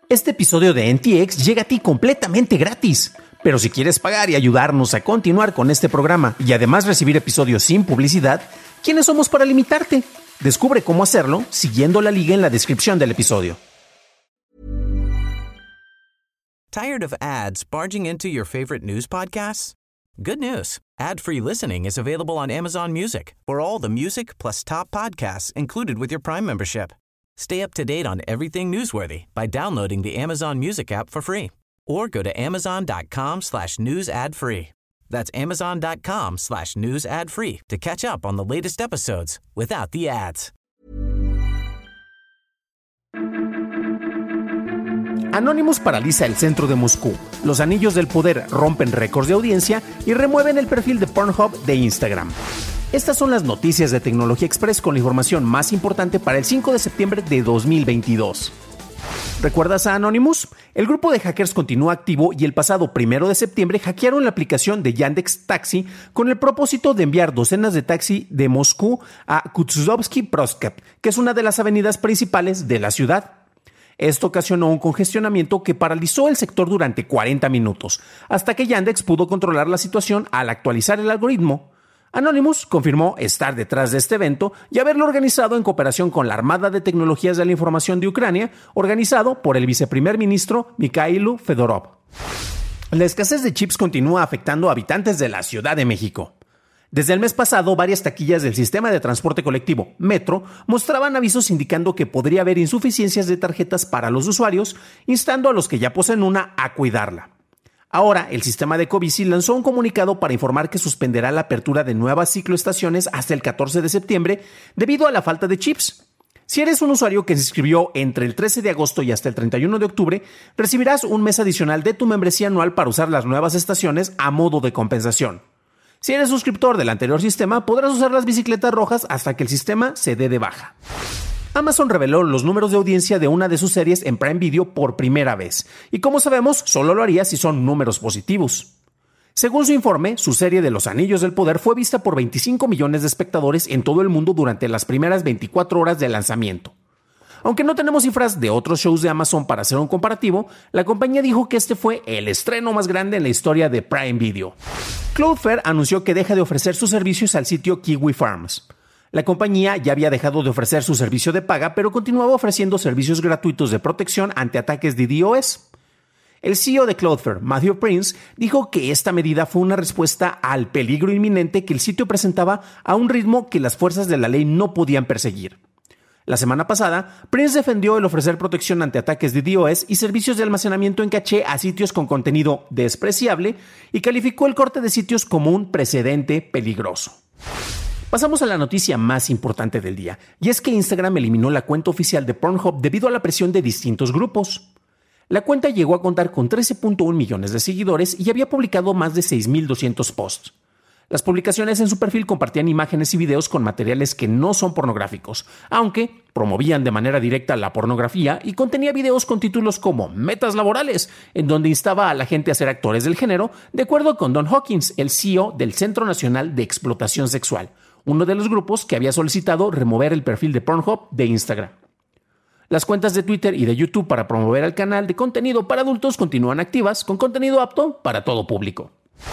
Este episodio de NTX llega a ti completamente gratis. Pero si quieres pagar y ayudarnos a continuar con este programa y además recibir episodios sin publicidad, ¿quiénes somos para limitarte? Descubre cómo hacerlo siguiendo la liga en la descripción del episodio. Tired of ads barging into your favorite news podcasts? Good news. Ad-free listening is available on Amazon Music for all the music plus top podcasts included with your Prime membership. Stay up to date on everything newsworthy by downloading the Amazon Music app for free or go to amazon.com/news ad free. That's amazon.com/news ad free to catch up on the latest episodes without the ads. Anonymous paraliza el centro de Moscú. Los anillos del poder rompen récords de audiencia y remueven el perfil de Pornhub de Instagram. Estas son las noticias de Tecnología Express con la información más importante para el 5 de septiembre de 2022. ¿Recuerdas a Anonymous? El grupo de hackers continúa activo y el pasado 1 de septiembre hackearon la aplicación de Yandex Taxi con el propósito de enviar docenas de taxis de Moscú a Kutuzovsky Prospekt, que es una de las avenidas principales de la ciudad. Esto ocasionó un congestionamiento que paralizó el sector durante 40 minutos, hasta que Yandex pudo controlar la situación al actualizar el algoritmo. Anonymous confirmó estar detrás de este evento y haberlo organizado en cooperación con la Armada de Tecnologías de la Información de Ucrania, organizado por el viceprimer ministro Mikhailo Fedorov. La escasez de chips continúa afectando a habitantes de la Ciudad de México. Desde el mes pasado, varias taquillas del sistema de transporte colectivo, Metro, mostraban avisos indicando que podría haber insuficiencias de tarjetas para los usuarios, instando a los que ya poseen una a cuidarla. Ahora, el sistema de Ecobici lanzó un comunicado para informar que suspenderá la apertura de nuevas cicloestaciones hasta el 14 de septiembre debido a la falta de chips. Si eres un usuario que se inscribió entre el 13 de agosto y hasta el 31 de octubre, recibirás un mes adicional de tu membresía anual para usar las nuevas estaciones a modo de compensación. Si eres suscriptor del anterior sistema, podrás usar las bicicletas rojas hasta que el sistema se dé de baja. Amazon reveló los números de audiencia de una de sus series en Prime Video por primera vez, y como sabemos, solo lo haría si son números positivos. Según su informe, su serie de Los Anillos del Poder fue vista por 25 millones de espectadores en todo el mundo durante las primeras 24 horas de lanzamiento. Aunque no tenemos cifras de otros shows de Amazon para hacer un comparativo, la compañía dijo que este fue el estreno más grande en la historia de Prime Video. Cloudflare anunció que deja de ofrecer sus servicios al sitio Kiwi Farms. La compañía ya había dejado de ofrecer su servicio de paga, pero continuaba ofreciendo servicios gratuitos de protección ante ataques de DDoS. El CEO de Cloudflare, Matthew Prince, dijo que esta medida fue una respuesta al peligro inminente que el sitio presentaba a un ritmo que las fuerzas de la ley no podían perseguir. La semana pasada, Prince defendió el ofrecer protección ante ataques de DDoS y servicios de almacenamiento en caché a sitios con contenido despreciable y calificó el corte de sitios como un precedente peligroso. Pasamos a la noticia más importante del día, y es que Instagram eliminó la cuenta oficial de Pornhub debido a la presión de distintos grupos. La cuenta llegó a contar con 13.1 millones de seguidores y había publicado más de 6.200 posts. Las publicaciones en su perfil compartían imágenes y videos con materiales que no son pornográficos, aunque promovían de manera directa la pornografía y contenía videos con títulos como Metas Laborales, en donde instaba a la gente a ser actores del género, de acuerdo con Don Hawkins, el CEO del Centro Nacional de Explotación Sexual, uno de los grupos que había solicitado remover el perfil de Pornhub de Instagram. Las cuentas de Twitter y de YouTube para promover el canal de contenido para adultos continúan activas, con contenido apto para todo público.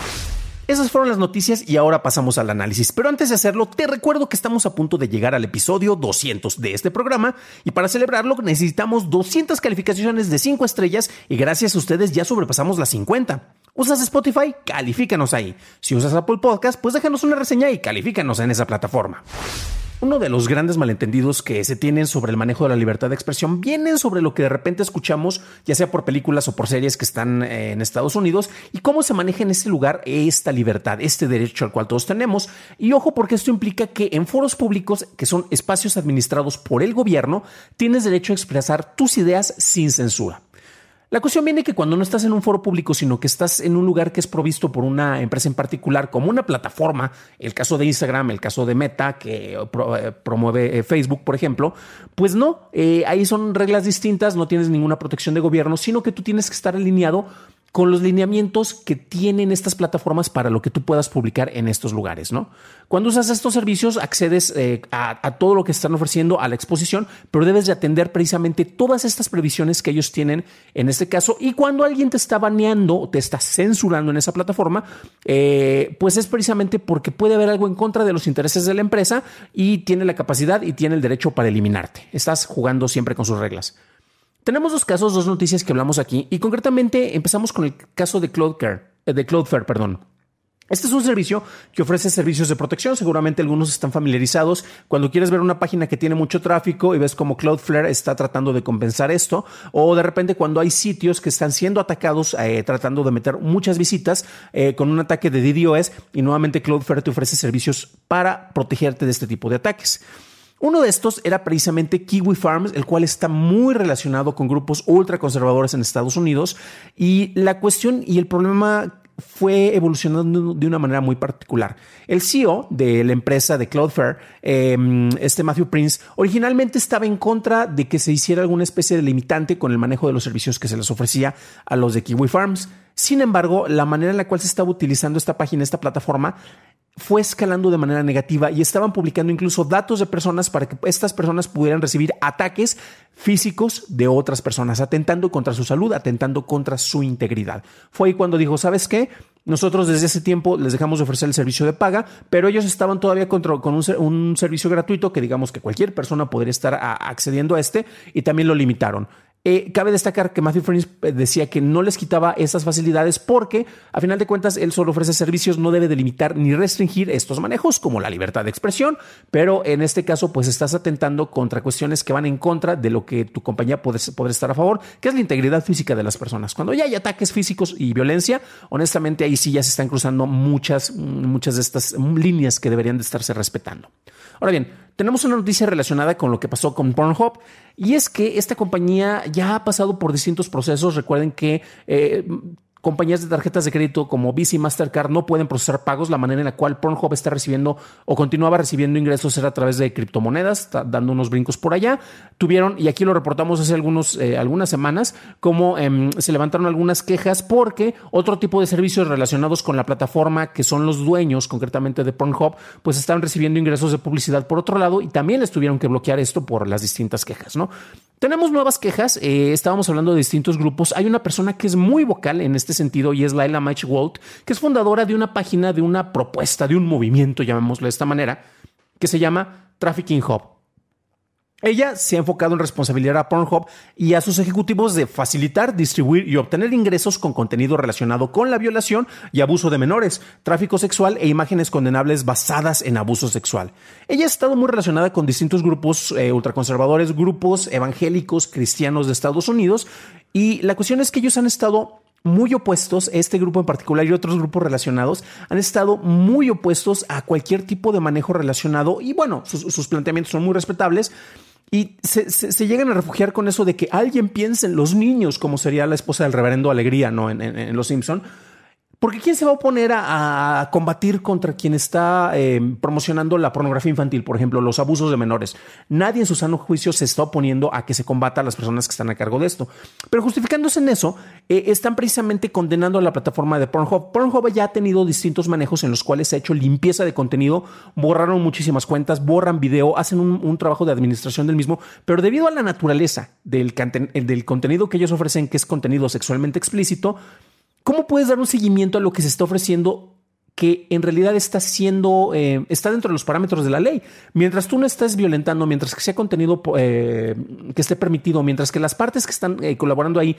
Esas fueron las noticias y ahora pasamos al análisis. Pero antes de hacerlo, te recuerdo que estamos a punto de llegar al episodio 200 de este programa y para celebrarlo necesitamos 200 calificaciones de 5 estrellas y gracias a ustedes ya sobrepasamos las 50. ¿Usas Spotify? Califícanos ahí. Si usas Apple Podcast, pues déjanos una reseña y califícanos en esa plataforma. Uno de los grandes malentendidos que se tienen sobre el manejo de la libertad de expresión vienen sobre lo que de repente escuchamos, ya sea por películas o por series que están en Estados Unidos, y cómo se maneja en este lugar esta libertad, este derecho al cual todos tenemos. Y ojo, porque esto implica que en foros públicos, que son espacios administrados por el gobierno, tienes derecho a expresar tus ideas sin censura. La cuestión viene que cuando no estás en un foro público, sino que estás en un lugar que es provisto por una empresa en particular, como una plataforma, el caso de Instagram, el caso de Meta, que promueve Facebook, por ejemplo, pues no, ahí son reglas distintas, no tienes ninguna protección de gobierno, sino que tú tienes que estar alineado con los lineamientos que tienen estas plataformas para lo que tú puedas publicar en estos lugares, ¿no? Cuando usas estos servicios, accedes a todo lo que están ofreciendo a la exposición, pero debes de atender precisamente todas estas previsiones que ellos tienen en este caso. Y cuando alguien te está baneando o te está censurando en esa plataforma, pues es precisamente porque puede haber algo en contra de los intereses de la empresa y tiene la capacidad y tiene el derecho para eliminarte. Estás jugando siempre con sus reglas. Tenemos dos noticias que hablamos aquí y concretamente empezamos con el caso de Cloudflare. Este es un servicio que ofrece servicios de protección. Seguramente algunos están familiarizados. Cuando quieres ver una página que tiene mucho tráfico y ves como Cloudflare está tratando de compensar esto, o de repente cuando hay sitios que están siendo atacados tratando de meter muchas visitas con un ataque de DDoS, y nuevamente Cloudflare te ofrece servicios para protegerte de este tipo de ataques. Uno de estos era precisamente Kiwi Farms, el cual está muy relacionado con grupos ultraconservadores en Estados Unidos, y la cuestión y el problema fue evolucionando de una manera muy particular. El CEO de la empresa de Cloudflare, Matthew Prince, originalmente estaba en contra de que se hiciera alguna especie de limitante con el manejo de los servicios que se les ofrecía a los de Kiwi Farms. Sin embargo, la manera en la cual se estaba utilizando esta página, esta plataforma, fue escalando de manera negativa y estaban publicando incluso datos de personas para que estas personas pudieran recibir ataques físicos de otras personas, atentando contra su salud, atentando contra su integridad. Fue ahí cuando dijo, ¿sabes qué? Nosotros desde ese tiempo les dejamos de ofrecer el servicio de paga, pero ellos estaban todavía con un servicio gratuito que digamos que cualquier persona podría estar accediendo a y también lo limitaron. Cabe destacar que Matthew Prince decía que no les quitaba esas facilidades porque, a final de cuentas, él solo ofrece servicios, no debe delimitar ni restringir estos manejos como la libertad de expresión, pero en este caso, pues estás atentando contra cuestiones que van en contra de lo que tu compañía puede estar a favor, que es la integridad física de las personas. Cuando ya hay ataques físicos y violencia, honestamente ahí sí ya se están cruzando muchas de estas líneas que deberían de estarse respetando. Ahora bien, tenemos una noticia relacionada con lo que pasó con Pornhub, y es que esta compañía ya ha pasado por distintos procesos. Recuerden que compañías de tarjetas de crédito como Visa y Mastercard no pueden procesar pagos. La manera en la cual Pornhub está recibiendo o continuaba recibiendo ingresos era a través de criptomonedas, dando unos brincos por allá. Tuvieron, y aquí lo reportamos hace algunas semanas, como se levantaron algunas quejas porque otro tipo de servicios relacionados con la plataforma, que son los dueños concretamente de Pornhub, pues estaban recibiendo ingresos de publicidad por otro lado y también les tuvieron que bloquear esto por las distintas quejas, ¿no? Tenemos nuevas quejas. Estábamos hablando de distintos grupos. Hay una persona que es muy vocal en este sentido y es Laila Meisch-Wald, que es fundadora de una página, de una propuesta, de un movimiento, llamémoslo de esta manera, que se llama Trafficking Hub. Ella se ha enfocado en responsabilizar a Pornhub y a sus ejecutivos de facilitar, distribuir y obtener ingresos con contenido relacionado con la violación y abuso de menores, tráfico sexual e imágenes condenables basadas en abuso sexual. Ella ha estado muy relacionada con distintos grupos ultraconservadores, grupos evangélicos cristianos de Estados Unidos, y la cuestión es que ellos han estado muy opuestos, este grupo en particular y otros grupos relacionados han estado muy opuestos a cualquier tipo de manejo relacionado, y bueno, sus planteamientos son muy respetables. Y se llegan a refugiar con eso de que alguien piense en los niños, como sería la esposa del reverendo Alegría, ¿no? En Los Simpson. Porque ¿quién se va a oponer a combatir contra quien está promocionando la pornografía infantil, por ejemplo, los abusos de menores? Nadie en su sano juicio se está oponiendo a que se combata a las personas que están a cargo de esto. Pero justificándose en eso, están precisamente condenando a la plataforma de Pornhub. Pornhub ya ha tenido distintos manejos en los cuales se ha hecho limpieza de contenido, borraron muchísimas cuentas, borran video, hacen un trabajo de administración del mismo, pero debido a la naturaleza del contenido que ellos ofrecen, que es contenido sexualmente explícito, ¿cómo puedes dar un seguimiento a lo que se está ofreciendo que en realidad está dentro de los parámetros de la ley? Mientras tú no estés violentando, mientras que sea contenido que esté permitido, mientras que las partes que están colaborando ahí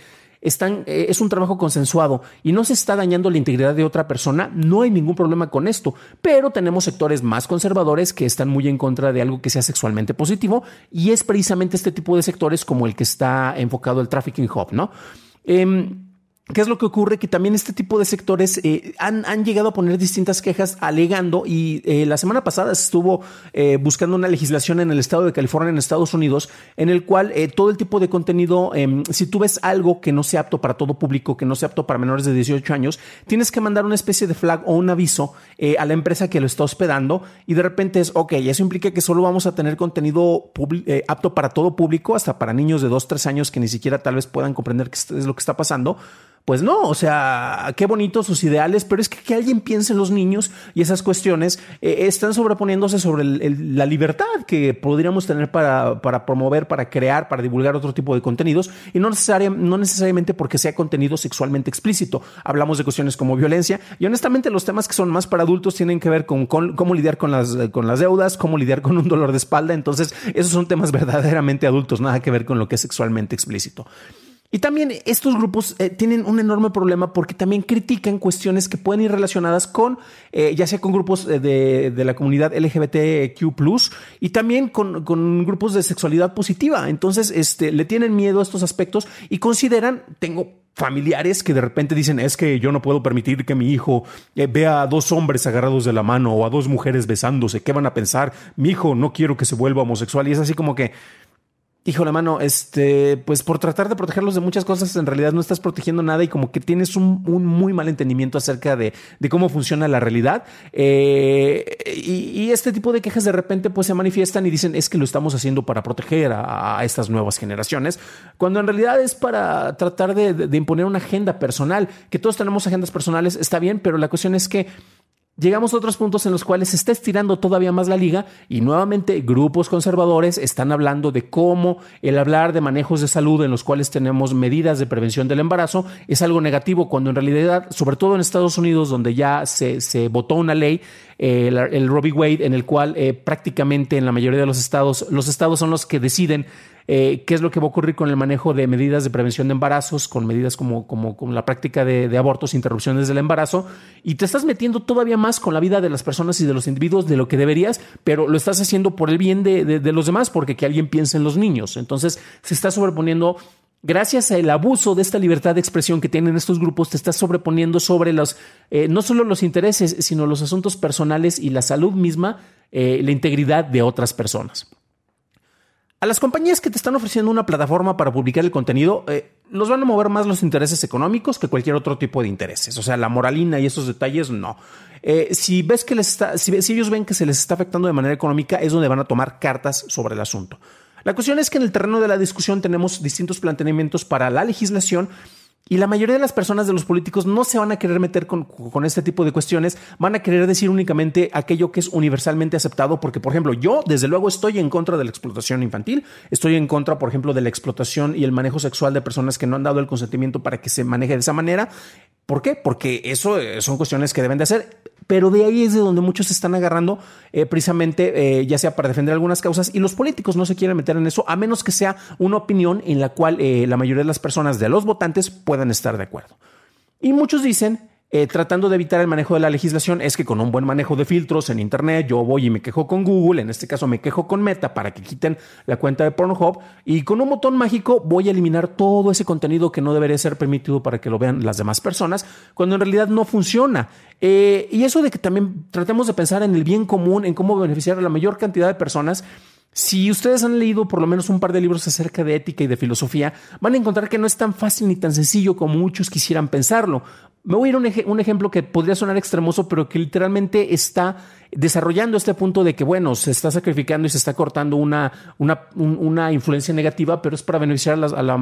es un trabajo consensuado y no se está dañando la integridad de otra persona, no hay ningún problema con esto. Pero tenemos sectores más conservadores que están muy en contra de algo que sea sexualmente positivo, y es precisamente este tipo de sectores como el que está enfocado el Trafficking Hub, ¿no? ¿Qué es lo que ocurre? Que también este tipo de sectores han llegado a poner distintas quejas alegando, y la semana pasada se estuvo buscando una legislación en el estado de California, en Estados Unidos, en el cual todo el tipo de contenido, si tú ves algo que no sea apto para todo público, que no sea apto para menores de 18 años, tienes que mandar una especie de flag o un aviso a la empresa que lo está hospedando, y de repente es, ok, eso implica que solo vamos a tener contenido apto para todo público, hasta para niños de 2-3 años que ni siquiera tal vez puedan comprender qué es lo que está pasando. Pues no, o sea, qué bonitos sus ideales, pero es que alguien piense en los niños y esas cuestiones están sobreponiéndose sobre la libertad que podríamos tener para promover, para crear, para divulgar otro tipo de contenidos y no necesariamente porque sea contenido sexualmente explícito. Hablamos de cuestiones como violencia y honestamente los temas que son más para adultos tienen que ver con cómo lidiar con las deudas, cómo lidiar con un dolor de espalda. Entonces, esos son temas verdaderamente adultos, nada que ver con lo que es sexualmente explícito. Y también estos grupos tienen un enorme problema porque también critican cuestiones que pueden ir relacionadas con, ya sea con grupos de la comunidad LGBTQ+, y también con grupos de sexualidad positiva. Entonces, le tienen miedo a estos aspectos y consideran, tengo familiares que de repente dicen, es que yo no puedo permitir que mi hijo vea a dos hombres agarrados de la mano o a dos mujeres besándose. ¿Qué van a pensar? Mi hijo no quiero que se vuelva homosexual. Y es así como que, hijo la mano, pues por tratar de protegerlos de muchas cosas, en realidad no estás protegiendo nada y como que tienes un muy mal entendimiento acerca de cómo funciona la realidad. Y este tipo de quejas de repente pues se manifiestan y dicen es que lo estamos haciendo para proteger a estas nuevas generaciones, cuando en realidad es para tratar de imponer una agenda personal, que todos tenemos agendas personales, está bien, pero la cuestión es que llegamos a otros puntos en los cuales se está estirando todavía más la liga y nuevamente grupos conservadores están hablando de cómo el hablar de manejos de salud en los cuales tenemos medidas de prevención del embarazo es algo negativo, cuando en realidad, sobre todo en Estados Unidos, donde ya se votó una ley, el Roe v. Wade, en el cual prácticamente en la mayoría de los estados son los que deciden qué es lo que va a ocurrir con el manejo de medidas de prevención de embarazos, con medidas como la práctica de abortos, interrupciones del embarazo, y te estás metiendo todavía más con la vida de las personas y de los individuos de lo que deberías, pero lo estás haciendo por el bien de los demás, porque que alguien piense en los niños. Entonces se está sobreponiendo. Gracias al abuso de esta libertad de expresión que tienen estos grupos, te estás sobreponiendo sobre no solo los intereses, sino los asuntos personales y la salud misma, la integridad de otras personas. A las compañías que te están ofreciendo una plataforma para publicar el contenido, los van a mover más los intereses económicos que cualquier otro tipo de intereses. O sea, la moralina y esos detalles, no. Si ellos ven que se les está afectando de manera económica, es donde van a tomar cartas sobre el asunto. La cuestión es que en el terreno de la discusión tenemos distintos planteamientos para la legislación y la mayoría de las personas, de los políticos, no se van a querer meter con este tipo de cuestiones, van a querer decir únicamente aquello que es universalmente aceptado, porque, por ejemplo, yo desde luego estoy en contra de la explotación infantil, estoy en contra, por ejemplo, de la explotación y el manejo sexual de personas que no han dado el consentimiento para que se maneje de esa manera. ¿Por qué? Porque eso son cuestiones que deben de hacer, pero de ahí es de donde muchos se están agarrando precisamente, ya sea para defender algunas causas, y los políticos no se quieren meter en eso, a menos que sea una opinión en la cual la mayoría de las personas, de los votantes, puedan estar de acuerdo. Y muchos dicen, tratando de evitar el manejo de la legislación, es que con un buen manejo de filtros en Internet, yo voy y me quejo con Google, en este caso me quejo con Meta para que quiten la cuenta de Pornhub, y con un botón mágico voy a eliminar todo ese contenido que no debería ser permitido para que lo vean las demás personas, cuando en realidad no funciona. Y eso de que también tratemos de pensar en el bien común, en cómo beneficiar a la mayor cantidad de personas. Si ustedes han leído por lo menos un par de libros acerca de ética y de filosofía, van a encontrar que no es tan fácil ni tan sencillo como muchos quisieran pensarlo. Me voy a ir a un ejemplo que podría sonar extremoso, pero que literalmente está desarrollando este punto de que, bueno, se está sacrificando y se está cortando una influencia negativa, pero es para beneficiar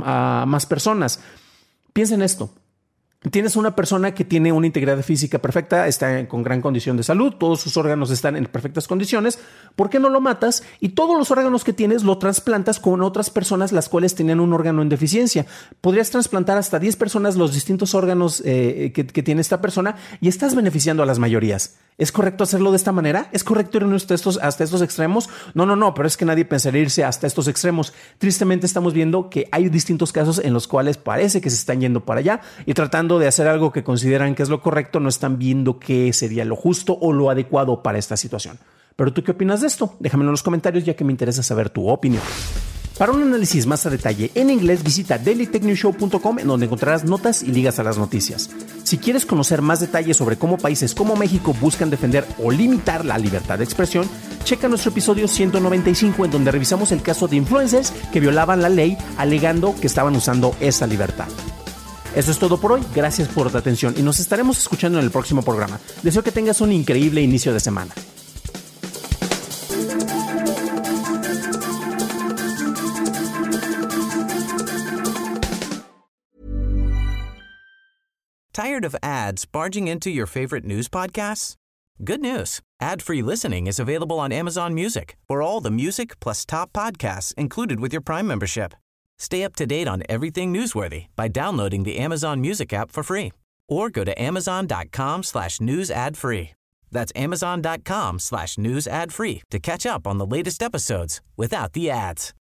a más personas. Piensa en esto. Tienes una persona que tiene una integridad física perfecta, está con gran condición de salud, todos sus órganos están en perfectas condiciones. ¿Por qué no lo matas? Y todos los órganos que tienes lo trasplantas con otras personas las cuales tenían un órgano en deficiencia. Podrías trasplantar hasta 10 personas los distintos órganos que tiene esta persona y estás beneficiando a las mayorías. ¿Es correcto hacerlo de esta manera? ¿Es correcto ir hasta estos extremos? No, pero es que nadie pensaría irse hasta estos extremos. Tristemente estamos viendo que hay distintos casos en los cuales parece que se están yendo para allá y tratando de hacer algo que consideran que es lo correcto, no están viendo qué sería lo justo o lo adecuado para esta situación. ¿Pero tú qué opinas de esto? Déjamelo en los comentarios, ya que me interesa saber tu opinión. Para un análisis más a detalle en inglés, visita dailytechnewshow.com, en donde encontrarás notas y ligas a las noticias. Si quieres conocer más detalles sobre cómo países como México buscan defender o limitar la libertad de expresión, checa nuestro episodio 195, en donde revisamos el caso de influencers que violaban la ley alegando que estaban usando esa libertad. Eso es todo por hoy, gracias por tu atención y nos estaremos escuchando en el próximo programa. Deseo que tengas un increíble inicio de semana. Tired of ads barging into your favorite news podcasts? Good news. Ad-free listening is available on Amazon Music for all the music plus top podcasts included with your Prime membership. Stay up to date on everything newsworthy by downloading the Amazon Music app for free or go to amazon.com/news ad free. That's amazon.com/news ad free to catch up on the latest episodes without the ads.